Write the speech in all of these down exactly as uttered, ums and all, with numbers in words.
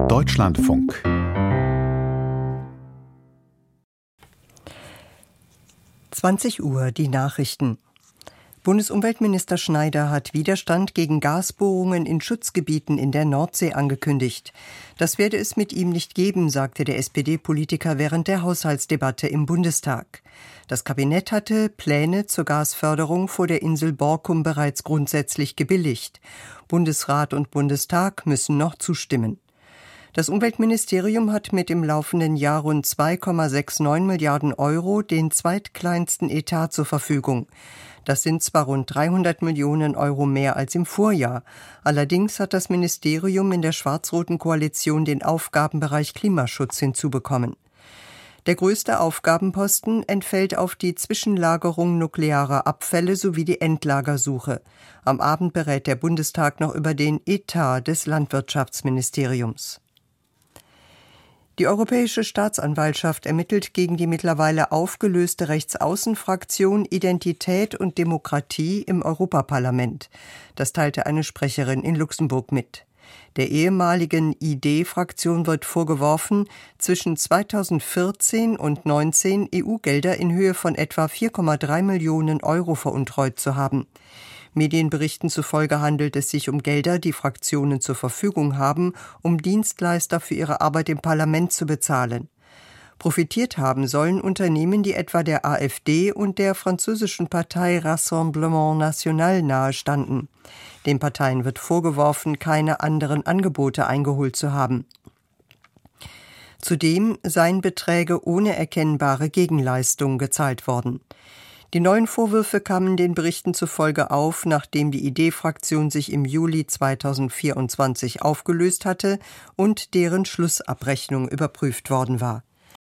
Deutschlandfunk. zwanzig Uhr, die Nachrichten. Bundesumweltminister Schneider hat Widerstand gegen Gasbohrungen in Schutzgebieten in der Nordsee angekündigt. Das werde es mit ihm nicht geben, sagte der S P D-Politiker während der Haushaltsdebatte im Bundestag. Das Kabinett hatte Pläne zur Gasförderung vor der Insel Borkum bereits grundsätzlich gebilligt. Bundesrat und Bundestag müssen noch zustimmen. Das Umweltministerium hat mit im laufenden Jahr rund zwei Komma neunundsechzig Milliarden Euro den zweitkleinsten Etat zur Verfügung. Das sind zwar rund dreihundert Millionen Euro mehr als im Vorjahr. Allerdings hat das Ministerium in der schwarz-roten Koalition den Aufgabenbereich Klimaschutz hinzubekommen. Der größte Aufgabenposten entfällt auf die Zwischenlagerung nuklearer Abfälle sowie die Endlagersuche. Am Abend berät der Bundestag noch über den Etat des Landwirtschaftsministeriums. Die Europäische Staatsanwaltschaft ermittelt gegen die mittlerweile aufgelöste Rechtsaußenfraktion Identität und Demokratie im Europaparlament. Das teilte eine Sprecherin in Luxemburg mit. Der ehemaligen I D-Fraktion wird vorgeworfen, zwischen zweitausendvierzehn und neunzehn E U-Gelder in Höhe von etwa vier Komma drei Millionen Euro veruntreut zu haben. Medienberichten zufolge handelt es sich um Gelder, die Fraktionen zur Verfügung haben, um Dienstleister für ihre Arbeit im Parlament zu bezahlen. Profitiert haben sollen Unternehmen, die etwa der AfD und der französischen Partei Rassemblement National nahestanden. Den Parteien wird vorgeworfen, keine anderen Angebote eingeholt zu haben. Zudem seien Beträge ohne erkennbare Gegenleistung gezahlt worden. Die neuen Vorwürfe kamen den Berichten zufolge auf, nachdem die I D-Fraktion sich im Juli zweitausendvierundzwanzig aufgelöst hatte und deren Schlussabrechnung überprüft worden war.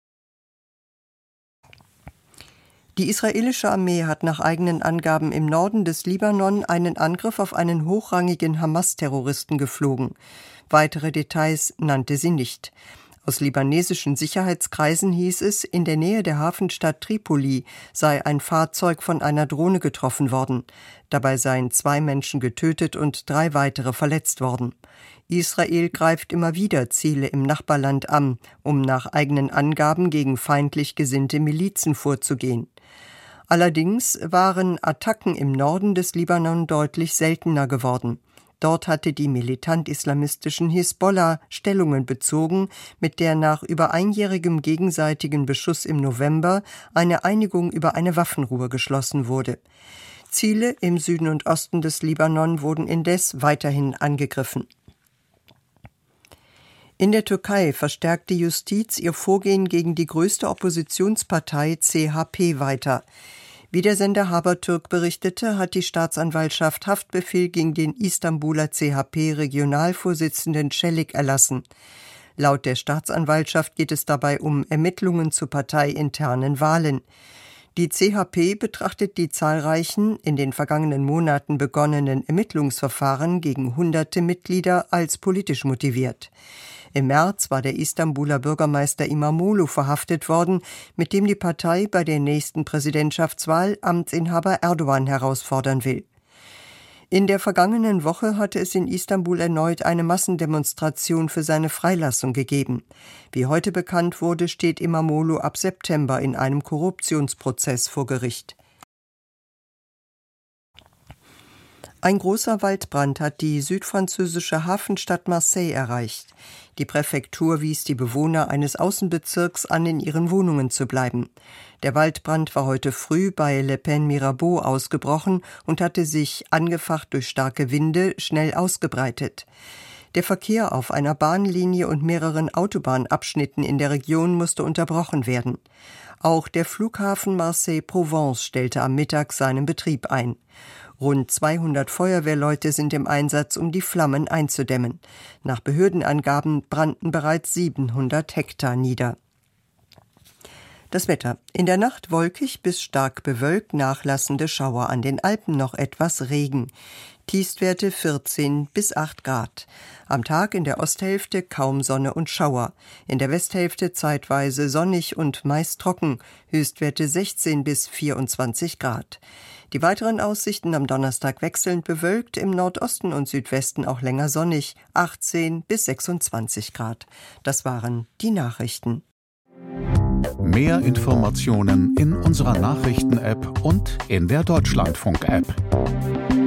Die israelische Armee hat nach eigenen Angaben im Norden des Libanon einen Angriff auf einen hochrangigen Hamas-Terroristen geflogen. Weitere Details nannte sie nicht. Aus libanesischen Sicherheitskreisen hieß es, in der Nähe der Hafenstadt Tripoli sei ein Fahrzeug von einer Drohne getroffen worden. Dabei seien zwei Menschen getötet und drei weitere verletzt worden. Israel greift immer wieder Ziele im Nachbarland an, um nach eigenen Angaben gegen feindlich gesinnte Milizen vorzugehen. Allerdings waren Attacken im Norden des Libanon deutlich seltener geworden. Dort hatte die militant-islamistischen Hisbollah Stellungen bezogen, mit der nach über einjährigem gegenseitigen Beschuss im November eine Einigung über eine Waffenruhe geschlossen wurde. Ziele im Süden und Osten des Libanon wurden indes weiterhin angegriffen. In der Türkei verstärkt die Justiz ihr Vorgehen gegen die größte Oppositionspartei C H P weiter. Wie der Sender Habertürk berichtete, hat die Staatsanwaltschaft Haftbefehl gegen den Istanbuler C H P-Regionalvorsitzenden Çelik erlassen. Laut der Staatsanwaltschaft geht es dabei um Ermittlungen zu parteiinternen Wahlen. Die C H P betrachtet die zahlreichen, in den vergangenen Monaten begonnenen Ermittlungsverfahren gegen hunderte Mitglieder als politisch motiviert. Im März war der Istanbuler Bürgermeister İmamoğlu verhaftet worden, mit dem die Partei bei der nächsten Präsidentschaftswahl Amtsinhaber Erdogan herausfordern will. In der vergangenen Woche hatte es in Istanbul erneut eine Massendemonstration für seine Freilassung gegeben. Wie heute bekannt wurde, steht İmamoğlu ab September in einem Korruptionsprozess vor Gericht. Ein großer Waldbrand hat die südfranzösische Hafenstadt Marseille erreicht. Die Präfektur wies die Bewohner eines Außenbezirks an, in ihren Wohnungen zu bleiben. Der Waldbrand war heute früh bei Le Pen-Mirabeau ausgebrochen und hatte sich, angefacht durch starke Winde, schnell ausgebreitet. Der Verkehr auf einer Bahnlinie und mehreren Autobahnabschnitten in der Region musste unterbrochen werden. Auch der Flughafen Marseille-Provence stellte am Mittag seinen Betrieb ein. Rund zweihundert Feuerwehrleute sind im Einsatz, um die Flammen einzudämmen. Nach Behördenangaben brannten bereits siebenhundert Hektar nieder. Das Wetter. In der Nacht wolkig bis stark bewölkt, nachlassende Schauer, an den Alpen noch etwas Regen. Tiefstwerte vierzehn bis acht Grad. Am Tag in der Osthälfte kaum Sonne und Schauer. In der Westhälfte zeitweise sonnig und meist trocken. Höchstwerte sechzehn bis vierundzwanzig Grad. Die weiteren Aussichten am Donnerstag wechselnd bewölkt, im Nordosten und Südwesten auch länger sonnig. achtzehn bis sechsundzwanzig Grad. Das waren die Nachrichten. Mehr Informationen in unserer Nachrichten-App und in der Deutschlandfunk-App.